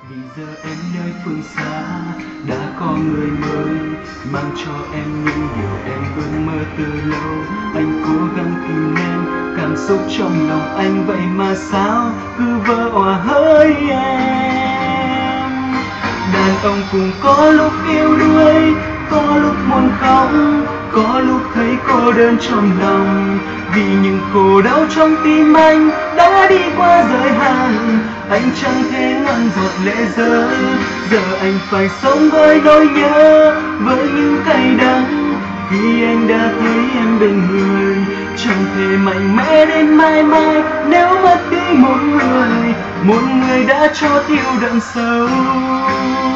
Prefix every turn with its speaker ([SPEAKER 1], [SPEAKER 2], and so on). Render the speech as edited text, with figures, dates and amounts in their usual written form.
[SPEAKER 1] Vì giờ em nơi phương xa đã có người mới mang cho em những điều em ước mơ từ lâu. Anh cố gắng kìm nén cảm xúc trong lòng anh, vậy mà sao cứ vỡ òa hỡi em. Đàn ông cũng có lúc yêu đuối, có lúc muốn khóc, có lúc thấy cô đơn trong lòng. Vì những khổ đau trong tim anh đã đi qua giới hạn, anh chẳng thể ngăn giọt lệ rơi. Giờ anh phải sống với nỗi nhớ, với những cay đắng, khi anh đã thấy em bên người. Chẳng thể mạnh mẽ đến mãi mãi nếu mất đi một người đã cho tiêu đậm sâu.